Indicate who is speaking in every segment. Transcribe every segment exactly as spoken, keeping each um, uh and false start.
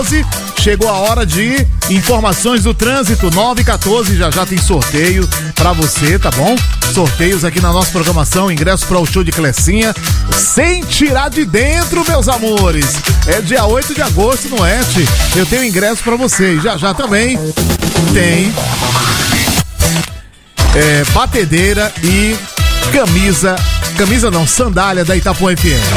Speaker 1: Chegou a hora de informações do trânsito. Nove e quatorze, já já tem sorteio pra você, tá bom? Sorteios aqui na nossa programação, ingresso para o show de Clecinha, sem tirar de dentro, meus amores. É dia oito de agosto no Oeste. Eu tenho ingresso pra vocês. Já já também tem é, batedeira e camisa, camisa não, sandália da Itapuã F M.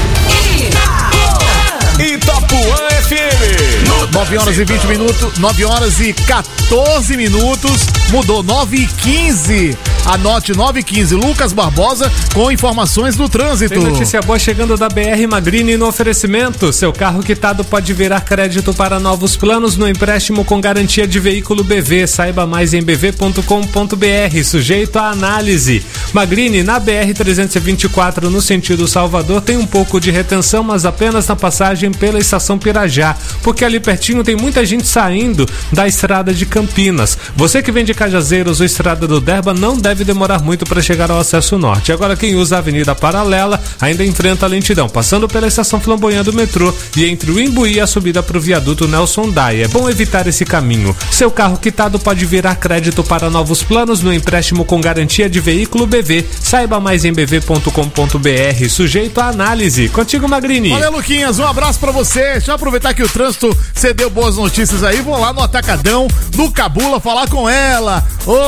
Speaker 2: Itapuã F M.
Speaker 1: nove horas e vinte minutos, nove horas e quatorze minutos, mudou, nove e quinze. Anote, nove e quinze, Lucas Barbosa com informações do trânsito.
Speaker 3: Tem notícia boa chegando da B R Magrini no oferecimento. Seu carro quitado pode virar crédito para novos planos no empréstimo com garantia de veículo B V. Saiba mais em b v ponto com ponto b r, sujeito à análise. Magrini, na B R trezentos e vinte e quatro, no sentido Salvador, tem um pouco de retenção, mas apenas na passagem pela estação Pirajá, porque ali pertinho tem muita gente saindo da estrada de Campinas. Você que vem de Cajazeiros ou estrada do Derba não deve demorar muito para chegar ao acesso norte. Agora quem usa a Avenida Paralela ainda enfrenta a lentidão, passando pela estação Flamboyant do metrô e entre o Imbuí e a subida para o viaduto Nelson Daia. É bom evitar esse caminho. Seu carro quitado pode virar crédito para novos planos no empréstimo com garantia de veículo B V. Saiba mais em b v ponto com ponto b r, sujeito à análise. Contigo, Magrini.
Speaker 1: Valeu, Luquinhas, um abraço pra você. Deixa eu aproveitar que o trânsito cedeu boas notícias aí, vou lá no Atacadão, no Cabula, falar com ela.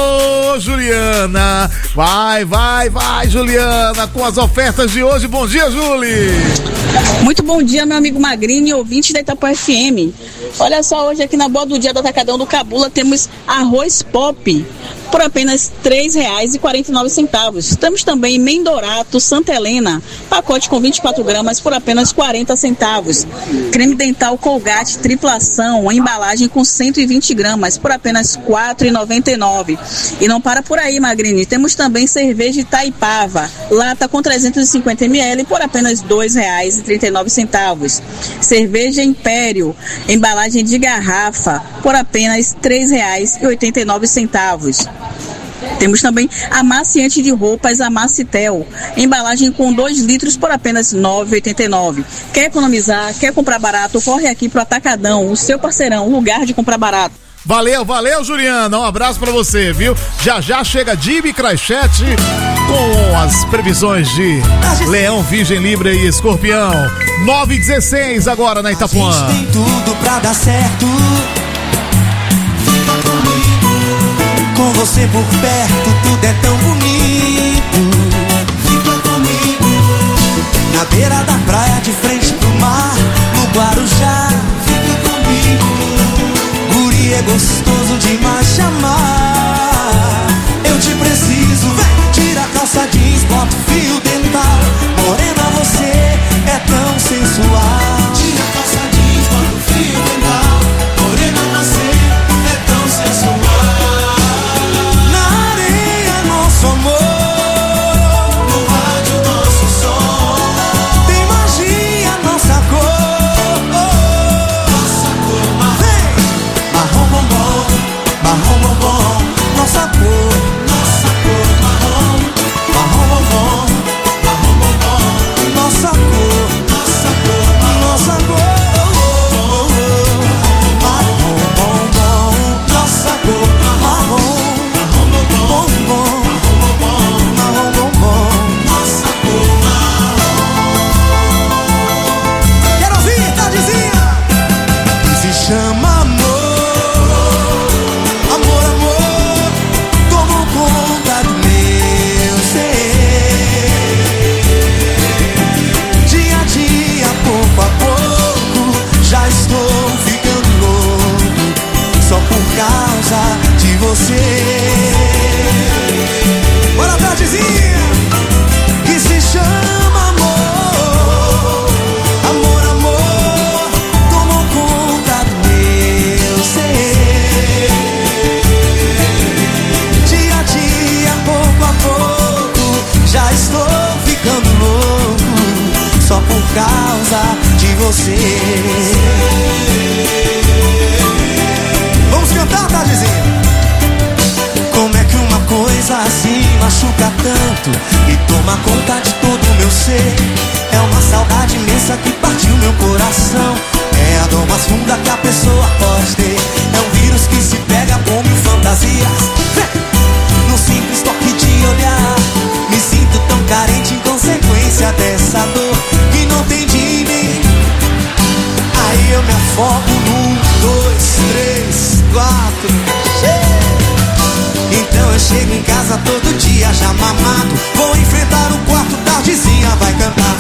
Speaker 1: Ô, Juliana, vai, vai, vai, Juliana, com as ofertas de hoje. Bom dia, Juli.
Speaker 4: Muito bom dia, meu amigo Magrini, ouvinte da Itapuã F M. Olha só, hoje aqui na boa do dia do Atacadão do Cabula temos arroz pop por apenas três reais e quarenta e nove centavos. Temos também Mendorato Santa Helena, pacote com vinte e quatro gramas por apenas quarenta centavos. Creme dental Colgate triplação, embalagem com cento e vinte gramas por apenas quatro reais e noventa e nove centavos. E não para por aí, Magrini, temos também cerveja Itaipava, lata com trezentos e cinquenta mililitros por apenas dois reais e trinta e nove centavos. Cerveja Império, embalagem de garrafa por apenas três reais e oitenta e nove centavos. Temos também amaciante de roupas Amacitel, embalagem com dois litros por apenas nove reais e oitenta e nove centavos. Quer economizar, quer comprar barato, corre aqui pro Atacadão, o seu parceirão, lugar de comprar barato.
Speaker 1: Valeu, valeu, Juliana, um abraço pra você, viu? Já já chega Dibi Crachete com as previsões de Leão, Virgem, Libra e Escorpião. nove e dezesseis agora na Itapuã.
Speaker 5: A gente tem tudo pra dar certo. Fica comigo, com você por perto, tudo é tão bonito. Fica comigo, na beira da praia, de frente pro mar, no Guarujá. Fica comigo, guri é gostoso demais chamar. Eu te preciso, vem, tira a calça jeans, bota o fio dental. Morena, você é tão sensual. Tira a calça jeans, bota o fio dental. Morena, você é tão sensual. Na areia, nosso amor. No rádio, nosso som. Tem magia, nossa cor. Nossa cor marrom. Marrom bombom, marrom bombom. Nossa cor, nossa cor marrom. Marrom bombom, marrom bombom. Nossa cor, nossa cor, nossa cor. Marrom bombom, nossa cor marrom. Marrom bombom, marrom bombom. Nossa cor marrom. Quero ouvir, Tardezinha. Que se chama amor. Amor, amor, tomou conta do meu ser. Dia a dia, pouco a pouco, já estou ficando louco, só por causa de você. Bora, Tardezinha. Que se chama amor. Amor, amor, tomou conta do meu ser. Dia a dia, pouco a pouco, já estou ficando louco, só por causa de você. Vamos cantar, Tardezinha. Como é que uma coisa assim machuca tanto e toma conta de todo o meu ser? É uma saudade imensa que partiu meu coração. É a dor, uma mais funda que a pessoa pode ter. É um vírus que se pega como em fantasias. Num simples toque de olhar, me sinto tão carente em consequência dessa dor que não tem de mim. Aí eu me afogo num, dois, três, quatro. Então eu chego em casa todo dia já mamado. Vou enfrentar o quarto, tardezinha vai cantar.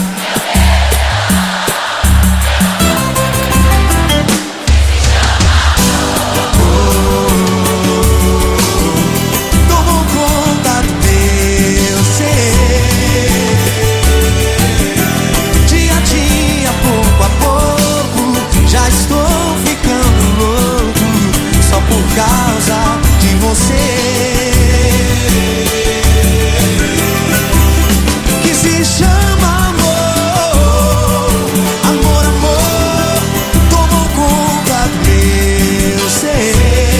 Speaker 5: Tomou conta do meu ser. Dia a dia, pouco a pouco, já estou ficando louco só por causa de você. Que se chama amor. Amor, amor, tomou conta do meu ser.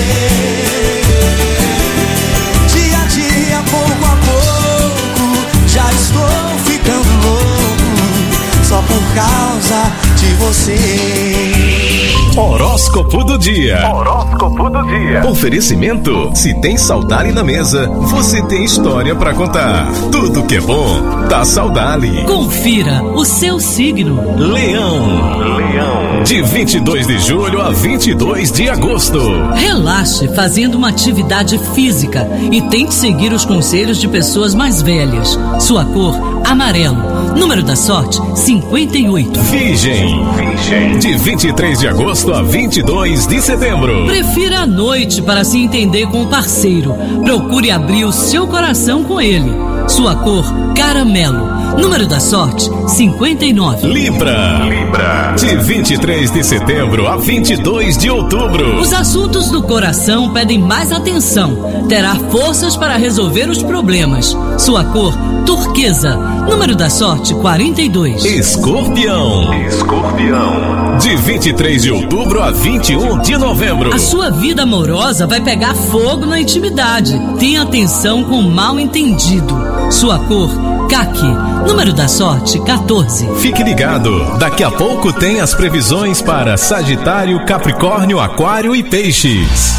Speaker 5: Dia a dia, pouco a pouco, já estou ficando louco só por causa de você.
Speaker 2: Horóscopo do dia. Horóscopo do dia. Oferecimento: se tem Saudali na mesa, você tem história pra contar. Tudo que é bom, tá Saudali.
Speaker 6: Confira o seu signo.
Speaker 2: Leão. Leão. De vinte e dois de julho a vinte e dois de agosto.
Speaker 6: Relaxe fazendo uma atividade física e tente seguir os conselhos de pessoas mais velhas. Sua cor, amarelo. Número da sorte, cinquenta e oito.
Speaker 2: Virgem. Virgem. De vinte e três de agosto a vinte e dois de setembro.
Speaker 6: Prefira a noite para se entender com o parceiro. Procure abrir o seu coração com ele. Sua cor, caramelo. Número da sorte, cinquenta e nove.
Speaker 2: Libra. Libra. De vinte e três de setembro a vinte e dois de outubro.
Speaker 6: Os assuntos do coração pedem mais atenção. Terá forças para resolver os problemas. Sua cor, turquesa. Número da sorte, quarenta e dois.
Speaker 2: Escorpião. Escorpião. De vinte e três de outubro a vinte e um de novembro.
Speaker 6: A sua vida amorosa vai pegar fogo na intimidade. Tenha atenção com o mal entendido. Sua cor, caqui. Número da sorte, quatorze.
Speaker 2: Fique ligado, daqui a pouco tem as previsões para Sagitário, Capricórnio, Aquário e Peixes.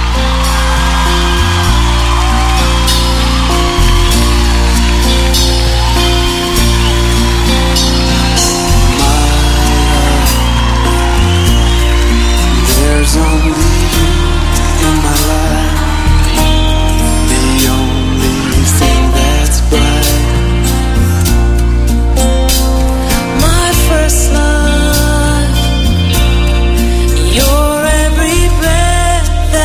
Speaker 5: There's only you in my life, the only thing that's bright.
Speaker 7: My first love, you're every breath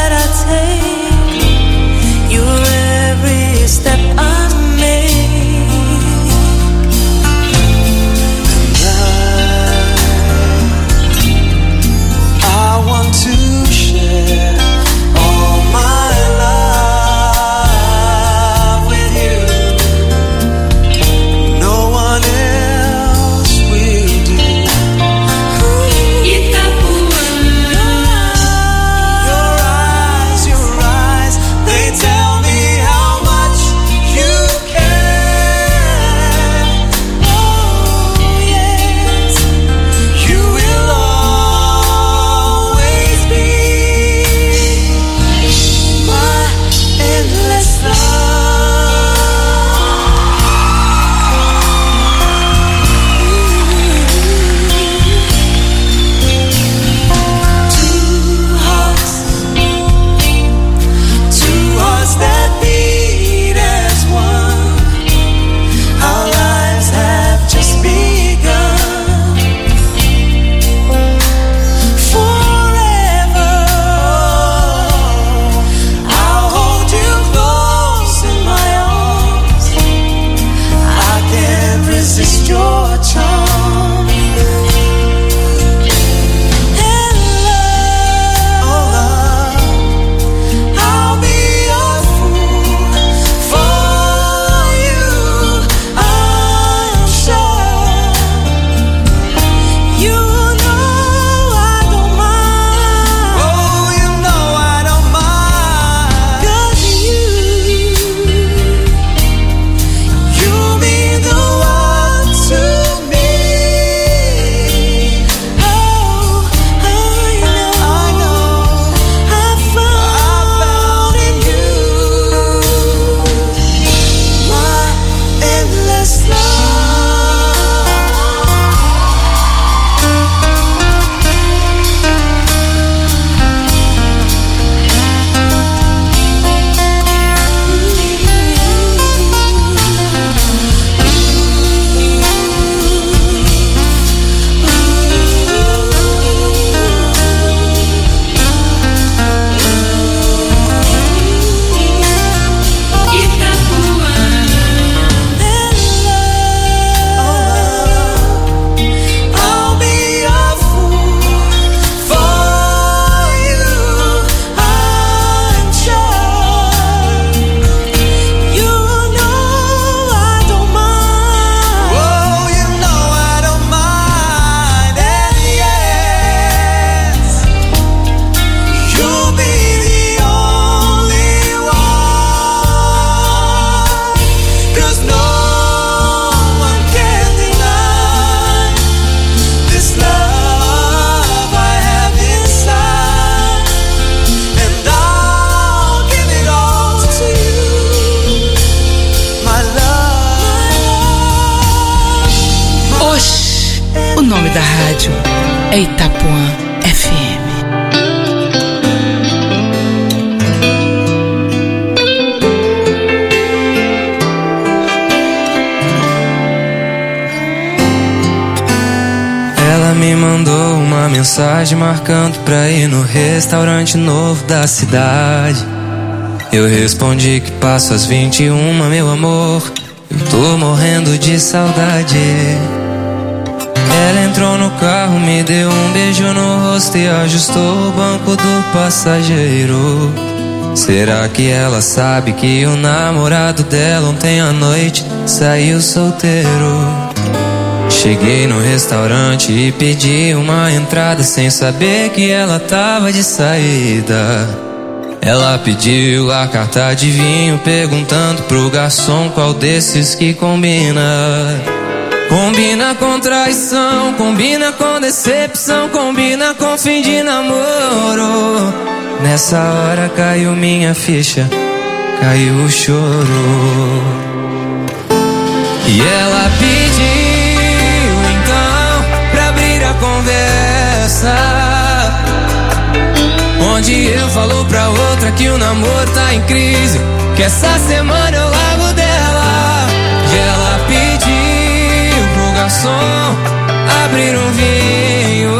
Speaker 8: mensagem marcando pra ir no restaurante novo da cidade. Eu respondi que passo às vinte e uma, meu amor, eu tô morrendo de saudade. Ela entrou no carro, me deu um beijo no rosto e ajustou o banco do passageiro. Será que ela sabe que o namorado dela ontem à noite saiu solteiro? Cheguei no restaurante e pedi uma entrada sem saber que ela tava de saída. Ela pediu a carta de vinho, perguntando pro garçom qual desses que combina. Combina com traição, combina com decepção, combina com fim de namoro. Nessa hora caiu minha ficha, caiu o choro. E ela pediu então pra abrir a conversa, onde eu falo pra outra que o namoro tá em crise, que essa semana eu largo dela. E ela pediu pro garçom abrir um vinho,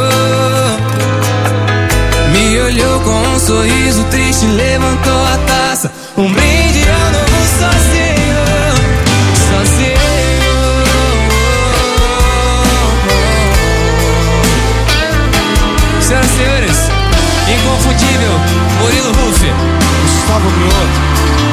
Speaker 8: me olhou com um sorriso triste, levantou a taça, um brinde ao novo sozinho, sozinho. Senhoras e senhores, inconfundível Murilo Ruff, Gustavo Mioto.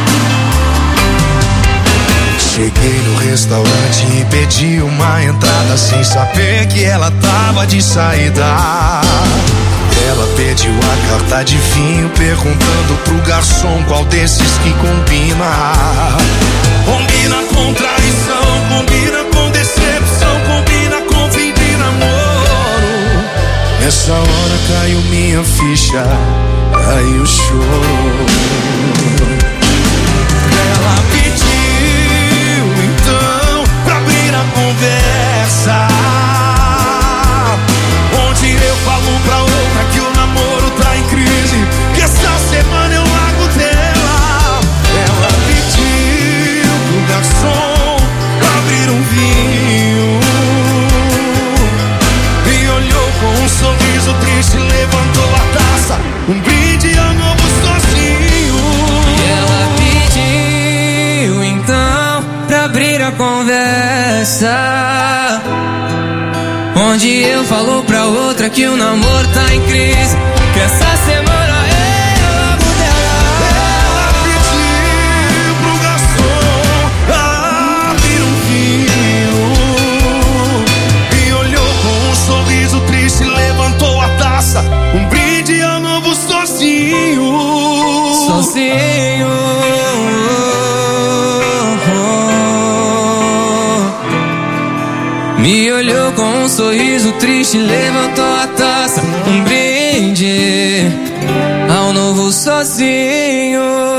Speaker 9: Cheguei no restaurante e pedi uma entrada sem saber que ela tava de saída. Ela pediu a carta de vinho, perguntando pro garçom qual desses que combina. Combina com traição, combina com decepção, combina com fim de namoro. Nessa hora caiu minha ficha, caiu o choro. Ela pediu então pra abrir a conversa, onde eu falo pra outra que o namoro tá em crise, que essa semana eu largo dela. Ela pediu pro garçom abrir um vinho, me olhou com um sorriso triste, levantou a taça, um brinde ao novo sozinho.
Speaker 8: E ela pediu então pra abrir a conversa, onde eu falo pra outra que o namoro tá em crise, que essa semana eu largo dela.
Speaker 9: Ela pediu pro garçom abrir um vinho, me olhou com um sorriso triste, levantou a taça, um brinde ao novo sozinho.
Speaker 8: Sozinho. Me olhou com um sorriso triste, levantou a taça, um brinde ao novo sozinho.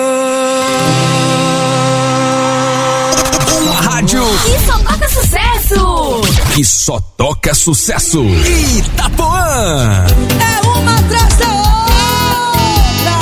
Speaker 2: Uma rádio
Speaker 10: que só toca sucesso.
Speaker 2: Que só toca sucesso. Itapuã.
Speaker 10: É uma atrás da outra,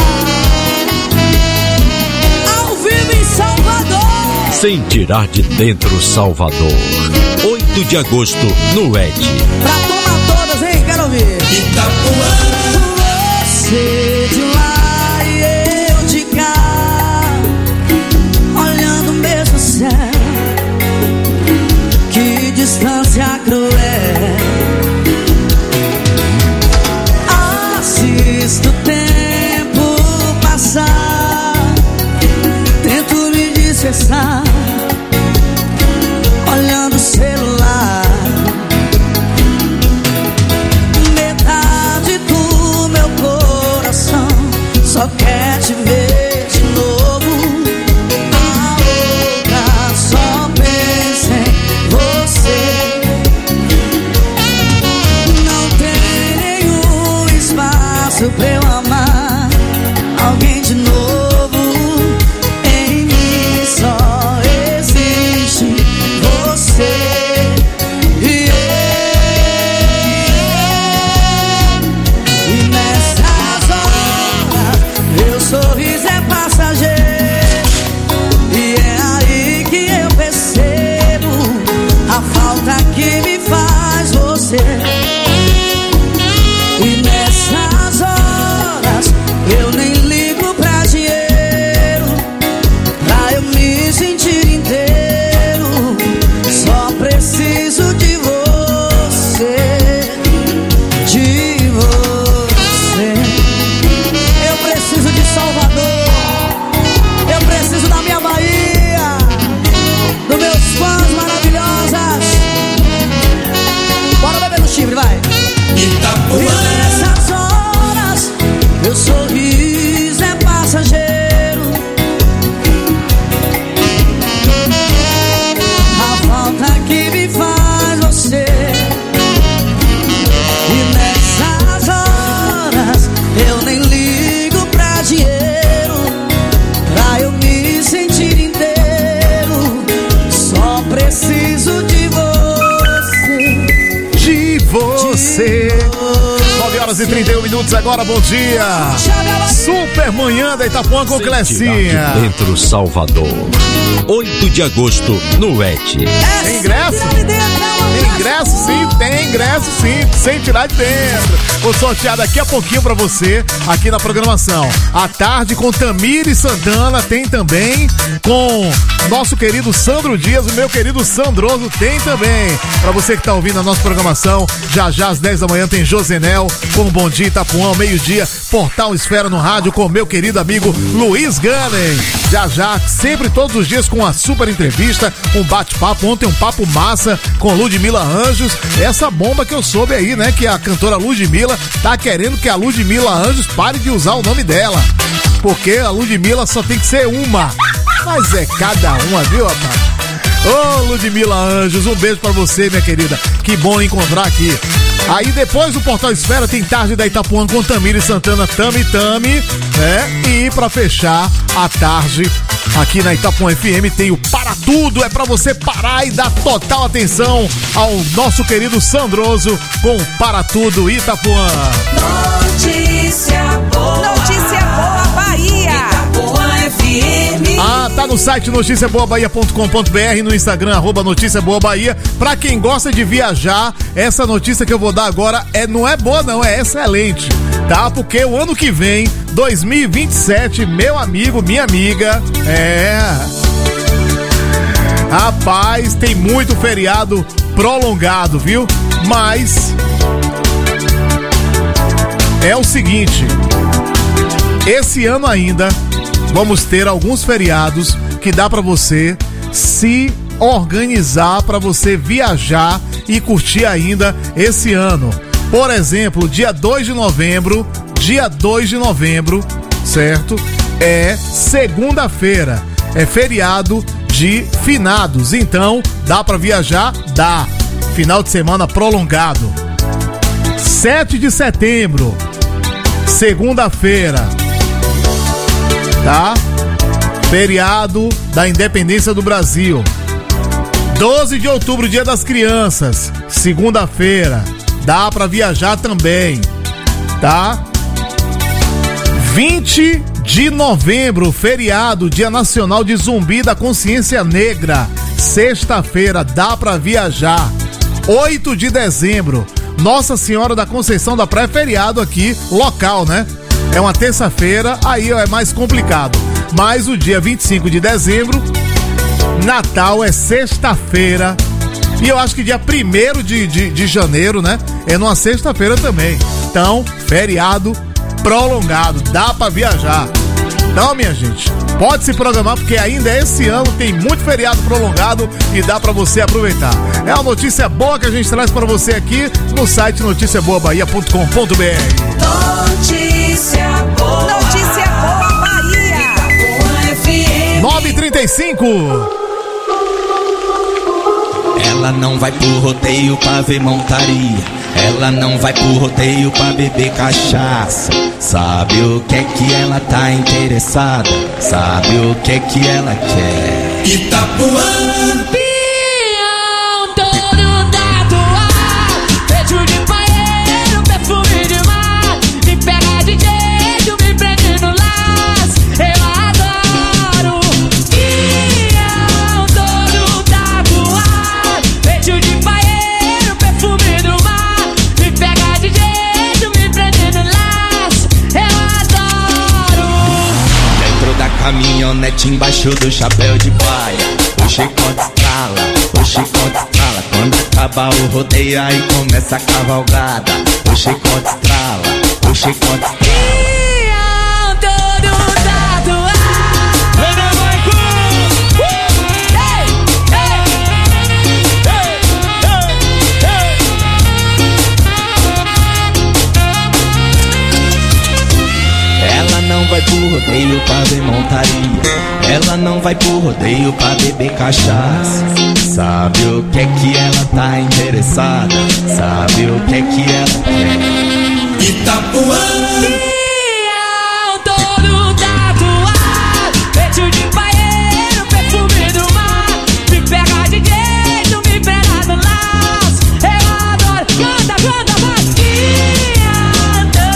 Speaker 10: ao vivo em Salvador.
Speaker 11: Sem tirar de dentro Salvador. oito de agosto no E D.
Speaker 10: Pra tomar todas, hein? Quero ouvir. Itapuã. Você de lá e eu de cá, olhando o mesmo céu. Que distância cruel. Assisto o tempo passar, tento me disfarçar, olhando o celular. Metade do meu coração só quer te ver de novo. A outra só pensa em você. Não tem nenhum espaço pra eu amar alguém de novo. Em mim só existe você e eu. E nessas horas meu sorriso é passageiro, e é aí que eu percebo a falta que me faz você. E
Speaker 1: trinta e um minutos agora, bom dia. Super manhã da Itapuã com Clecinha.
Speaker 11: Dentro Salvador. oito de agosto no Et.
Speaker 1: Tem ingresso? Tem ingresso sim, tem ingresso sim, sem tirar de dentro. Vou sortear daqui a pouquinho pra você aqui na programação. À tarde com Tamires Santana, tem também com nosso querido Sandro Dias, o meu querido Sandroso tem também. Pra você que tá ouvindo a nossa programação, já já às dez da manhã tem Josenel com o Bom Dia Itapuã, meio-dia, Portal Esfera no rádio com o meu querido amigo Luiz Ganem. Já já, sempre todos os dias com uma super entrevista, um bate-papo, ontem um papo massa com Ludmila Anjos, essa bomba que eu soube aí, né, que a cantora Ludmila tá querendo que a Ludmila Anjos pare de usar o nome dela, porque a Ludmila só tem que ser uma, mas é cada uma, viu, rapaz? Ô, oh, Ludmila Anjos, um beijo pra você, minha querida, que bom encontrar aqui. Aí depois do Portal Esfera tem Tarde da Itapuã com Tamires Santana, Tami Tami, né? E pra fechar a tarde aqui na Itapuã F M tem o Para Tudo, é pra você parar e dar total atenção ao nosso querido Sandroso com Para Tudo Itapuã.
Speaker 10: Notícia boa. Notícia boa, Bahia. Itapuã F M.
Speaker 1: Ah, tá no site notícia boa bahia ponto com ponto b r, no Instagram, arroba Notícia Boa Bahia. Pra quem gosta de viajar, essa notícia que eu vou dar agora é, não é boa não, é excelente, tá? Porque o ano que vem, dois mil e vinte e sete, meu amigo, minha amiga, é... Rapaz, tem muito feriado prolongado, viu? Mas... é o seguinte, esse ano ainda vamos ter alguns feriados que dá pra você se organizar pra você viajar e curtir ainda esse ano. Por exemplo, dia dois de novembro, dia dois de novembro, certo? É segunda-feira, é feriado de finados, então dá pra viajar? Dá. Final de semana prolongado. sete de setembro, segunda-feira, tá? Feriado da Independência do Brasil. doze de outubro, Dia das Crianças, segunda-feira, dá pra viajar também, tá? vinte de novembro, feriado, Dia Nacional de Zumbi da Consciência Negra, sexta-feira, dá pra viajar. oito de dezembro, Nossa Senhora da Conceição da Praia, feriado aqui, local, né? É uma terça-feira, aí é mais complicado. Mas o dia vinte e cinco de dezembro, Natal é sexta-feira. E eu acho que dia primeiro de, de, de janeiro, né? É numa sexta-feira também. Então, feriado prolongado, dá pra viajar. Então, minha gente, pode se programar, porque ainda esse ano tem muito feriado prolongado e dá pra você aproveitar. É uma notícia boa que a gente traz pra você aqui no site notícia boa bahia ponto com ponto b r.
Speaker 10: Notícia boa. Notícia boa, Bahia. F M.
Speaker 1: nove e trinta e cinco.
Speaker 12: Ela não vai pro rodeio pra ver montaria. Ela não vai pro rodeio pra beber cachaça. Sabe o que é que ela tá interessada? Sabe o que é que ela quer?
Speaker 10: Itapuã. Pião todo tatuado, beijo de banheiro, perfume de mar. Me pega de jeito, me prende no laço. Eu adoro. Pião todo tatuado, beijo de banheiro, perfume do mar. Me pega de jeito, me prende no laço. Eu adoro.
Speaker 12: Dentro da caminhonete, embaixo do chapéu de baia, o chicote estrala, o chicote estrala. Quando acaba o rodeio, aí começa a cavalgada. O chicote estrala, o chicote estrala.
Speaker 10: Pião todo tatuado.
Speaker 12: Ela não vai pro rodeio pra ver montaria. Ela não vai pro rodeio pra beber cachaça. Sabe o que é que ela tá interessada? Sabe o que é que ela quer?
Speaker 10: Itapuã. Pião todo tatuado, beijo de banheiro, perfume do mar. Me pega de jeito, me prenda no laço. Eu adoro. Canta, canta, vai. Pião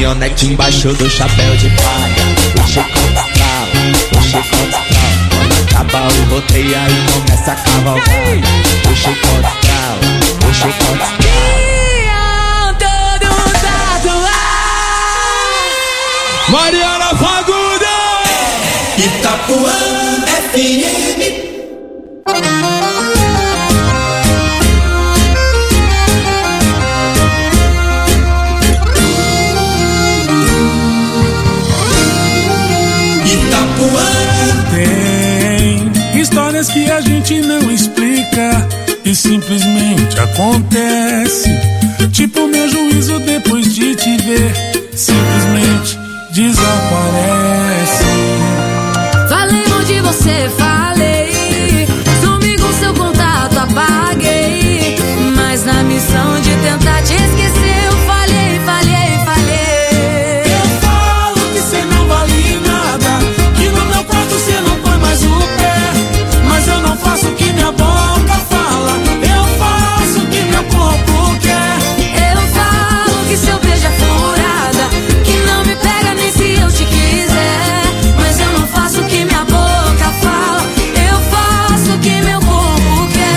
Speaker 12: caminhonete embaixo do chapéu de palha. O chicote estrala, o chicote estrala. Quando acaba o rodeio aí começa a cavalgada. O chicote estrala, o chicote estrala.
Speaker 13: Mariana Fagundes!
Speaker 5: Itapuã F M.
Speaker 13: Tem histórias que a gente não explica e simplesmente acontece. Tipo meu juízo depois de te ver, simplesmente desaparece.
Speaker 7: Falei onde você, falei. Sumi com seu contato, apaguei. Mas na missão de tentar te esquecer, eu falhei, falhei, falhei.
Speaker 13: Eu falo que cê não vale nada, que no meu quarto cê não põe mais o pé. Mas eu não faço o que minha boca fala, eu faço o que meu corpo quer.
Speaker 7: Eu falo que seu beijo é furada, que não me pega nem se eu te quiser. Mas eu não faço o que minha boca fala, eu faço o que meu corpo quer.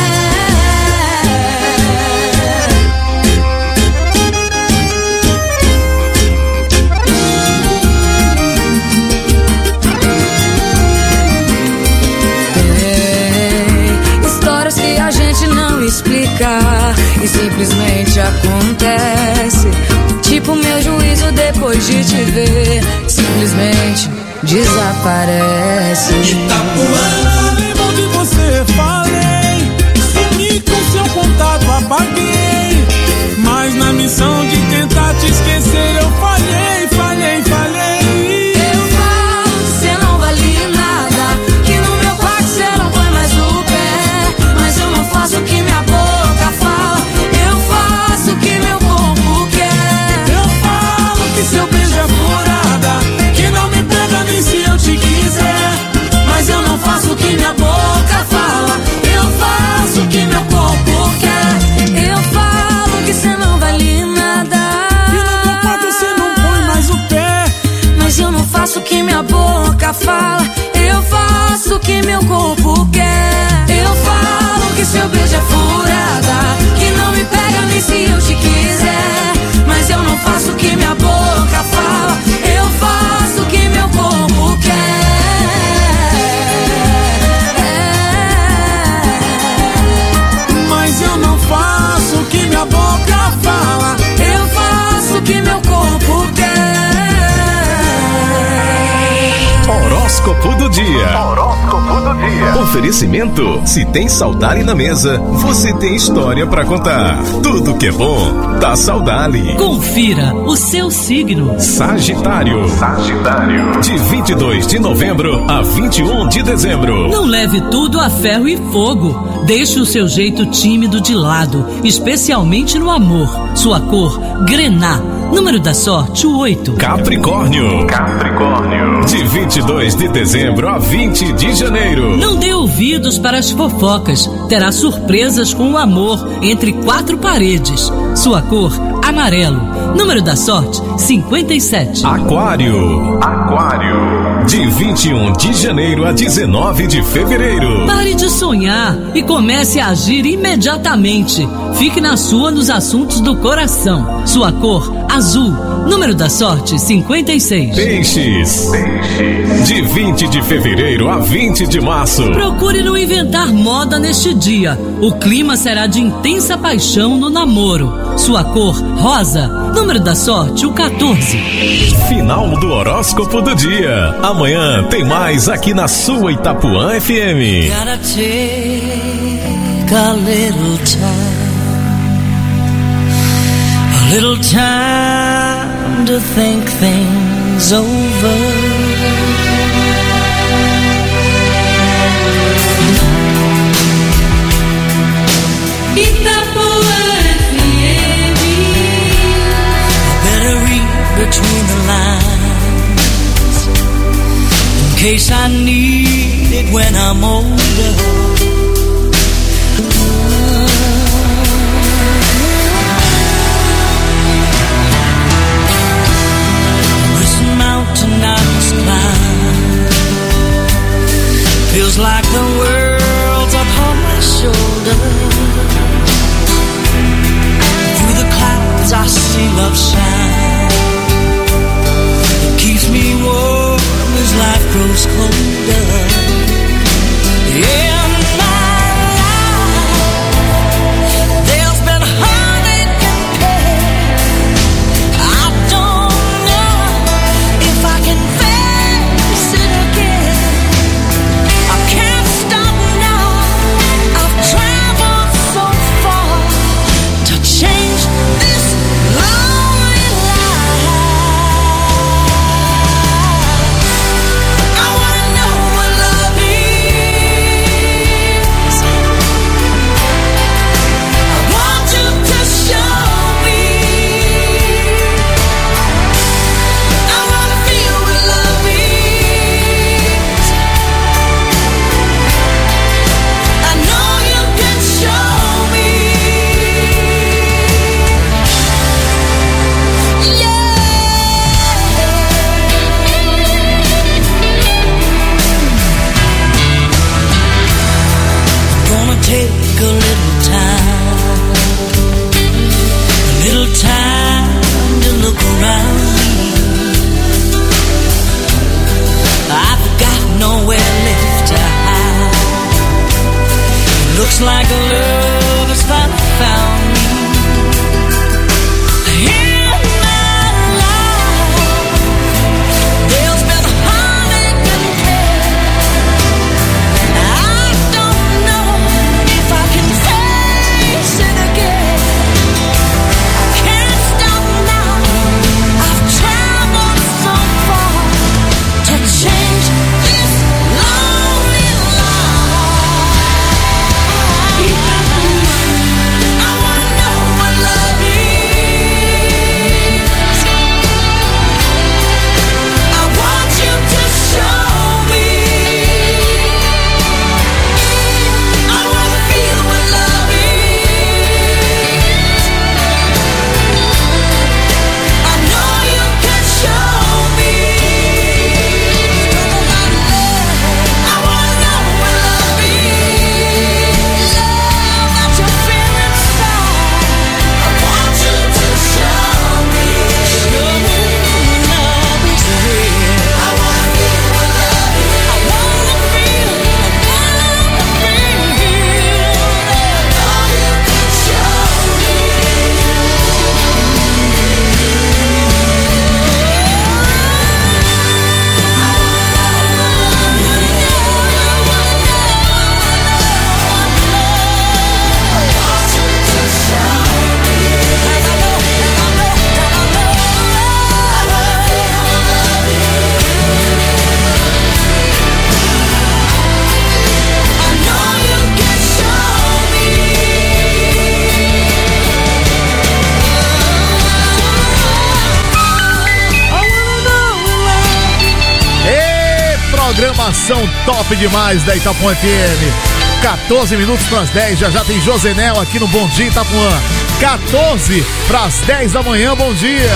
Speaker 7: Tem histórias que a gente não explica e simplesmente acontece. Tipo meu juízo depois de te ver, simplesmente desaparece.
Speaker 13: Itapuã, lembro onde você, falei. Sumi com seu contato, apaguei. Mas na missão de tentar te esquecer, eu falhei, falhei, falhei.
Speaker 7: Eu falo que cê não vale nada, que no meu quarto cê não põe mais o pé. Mas eu não faço o que minha boca fala, eu faço o que meu corpo quer.
Speaker 13: Eu falo que seu beijo é furada, que não me pega nem se eu te quiser.
Speaker 7: Mas eu não faço o que minha boca fala, eu faço o que meu corpo quer. Eu falo que cê não vale nada,
Speaker 13: e no meu quarto cê não põe mais o pé.
Speaker 7: mas eu não faço o que minha boca fala, eu faço o que meu corpo quer. Eu falo que seu beijo é furada, que não me pega nem se eu te quiser. Mas eu não faço o que minha boca fala, eu faço o que meu corpo quer.
Speaker 13: Mas eu não faço o que minha boca fala,
Speaker 7: Eu faço o que meu corpo quer.
Speaker 2: Horóscopo do dia. Horóscopo do dia. Oferecimento: se tem Saudade na mesa, você tem história pra contar. Tudo que é bom, tá Saudade.
Speaker 6: Confira o seu signo.
Speaker 2: Sagitário. Sagitário. De vinte e dois de novembro a vinte e um de dezembro.
Speaker 6: Não leve tudo a ferro e fogo. Deixe o seu jeito tímido de lado, especialmente no amor. Sua cor, grená. Número da sorte, o oito.
Speaker 2: Capricórnio. Capricórnio. De vinte e dois de dezembro a vinte de janeiro.
Speaker 6: Não dê ouvidos para as fofocas. Terá surpresas com o amor entre quatro paredes. Sua cor, amarelo. Número da sorte, cinquenta e sete.
Speaker 2: Aquário. Aquário. De vinte e um de janeiro a dezenove de fevereiro.
Speaker 6: Pare de sonhar e comece a agir imediatamente. Fique na sua nos assuntos do coração. Sua cor, azul. Número da sorte, cinquenta e seis.
Speaker 2: Peixes. Peixes. De vinte de fevereiro a vinte de março.
Speaker 6: Procure não inventar moda neste dia. O clima será de intensa paixão no namoro. Sua cor, rosa. Número da sorte, o quatorze.
Speaker 2: Final do horóscopo do dia. Amanhã tem mais aqui na sua Itapuã F M.
Speaker 5: Gotta take a little time, a little time to think things over. Between the lines, in case I need it when I'm older.
Speaker 10: Feels like the world's upon my shoulder. Through the clouds I see love shine. It keeps me warm as life grows colder. Yeah. Like love has finally found me. In my life, there's been heartache and pain. I don't know if I can face it again. I can't stop now. I've traveled so far to change this lonely life.
Speaker 1: Programação top demais da Itapuã F M. quatorze minutos para as dez, já já tem Josenel aqui no Bom Dia Itapuã. quatorze para as dez da manhã, bom dia.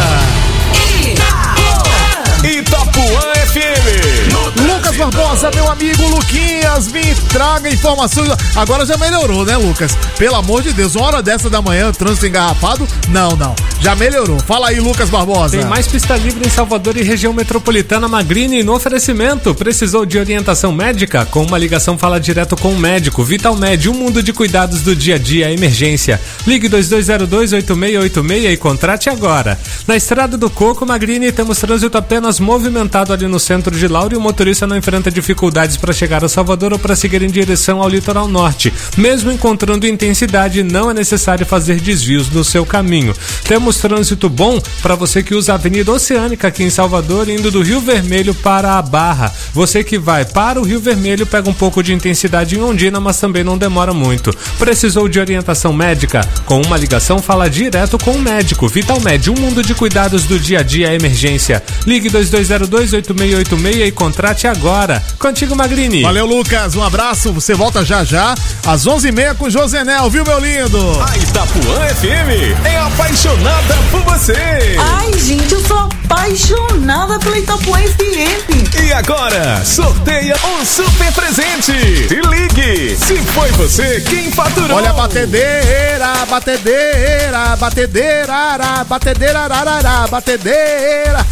Speaker 2: Itapuã F M.
Speaker 1: Lucas Barbosa, meu amigo Luquinhas, me traga informações. Agora já melhorou, né, Lucas? Pelo amor de Deus, uma hora dessa da manhã, trânsito engarrafado? Não, não. Já melhorou. Fala aí, Lucas Barbosa.
Speaker 3: Tem mais pista livre em Salvador e região metropolitana. Magrini no oferecimento. Precisou de orientação médica? Com uma ligação, fala direto com o médico. Vitalmed, um mundo de cuidados do dia a dia, emergência. Ligue dois dois zero dois, oito seis oito seis e contrate agora. Na Estrada do Coco, Magrini, temos trânsito apenas movimentado ali no centro de Lauro e o motorista não enfrenta dificuldades para chegar a Salvador ou para seguir em direção ao litoral norte. Mesmo encontrando intensidade, não é necessário fazer desvios no seu caminho. Temos trânsito bom para você que usa a Avenida Oceânica aqui em Salvador, indo do Rio Vermelho para a Barra. Você que vai para o Rio Vermelho pega um pouco de intensidade em Ondina, mas também não demora muito. Precisou de orientação médica? Com uma ligação, fala direto com o médico. Vitalmed, um mundo de cuidados do dia a dia, emergência. Ligue dois dois dois zero dois oito seis oito seis e contrate agora. Contigo, Magrini.
Speaker 1: Valeu, Lucas. Um abraço. Você volta já já às onze e meia com o Josenel, viu, meu lindo?
Speaker 2: A Itapuã F M é apaixonada por você.
Speaker 10: Ai, gente, eu sou apaixonada pela Itapuã F M.
Speaker 2: E agora, sorteia um super presente. Se ligue, se foi você quem faturou.
Speaker 1: Olha a batedeira, batedeira, batedeira, batedeira, batedeira, batedeira.